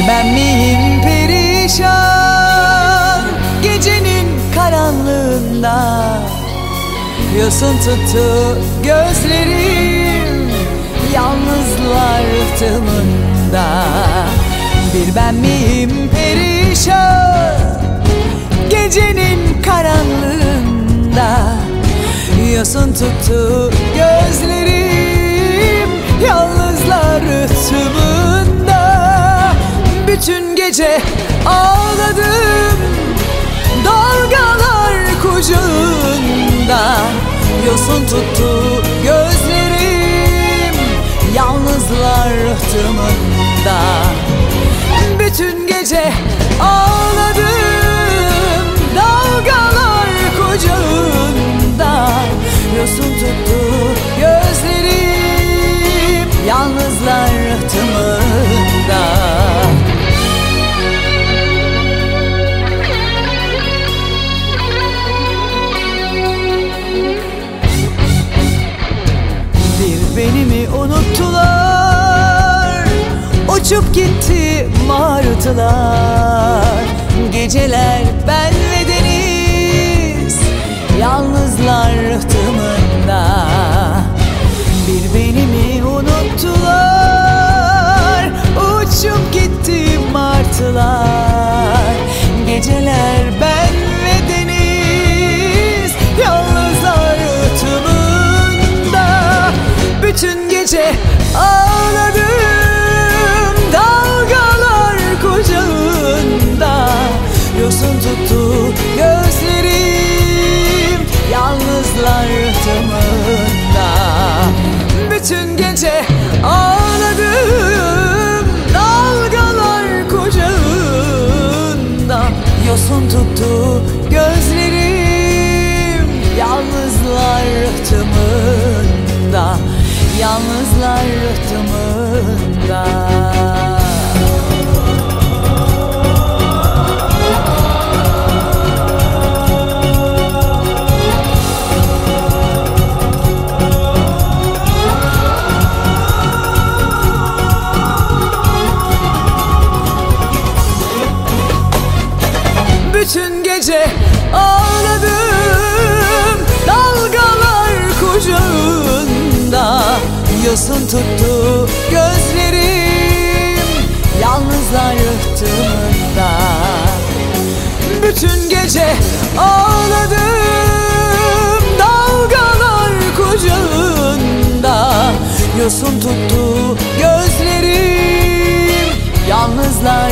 Ben miyim perişan gecenin karanlığında? Yosun tuttu gözlerim yalnızlar rıhtımında. Bir ben miyim perişan gecenin karanlığında? Yosun tuttu gözlerim yalnızlar rıhtımında. Bütün gece ağladım dalgalar kucağında. Yosun tuttu gözlerim yalnızlar rıhtımında. Bütün gece ağladım dalgalar kucağında. Yosun tuttu gözlerim yalnızlar rıhtımında. Beni mi unuttular? Uçup gitti martılar. Geceler ben ve deniz yalnızlar rıhtımında. Bir beni mi unuttular? Uçup gitti martılar. Geceler ben ve deniz yalnızlar rıhtımında. Bütün gece ağladım dalgalar kucağında. Yosun tuttu gözlerim yalnızlar rıhtımında. Bütün gece ağladım dalgalar kucağında. Yosun tuttu gözlerim yalnızlar rıhtımında. Yalnızlar rıhtımında. Bütün gece ağladım dalgalar kucağında. Yosun tuttu gözlerim yalnızlar rıhtımında. Bütün gece ağladım dalgalar kucağında. Yosun tuttu gözlerim yalnızlar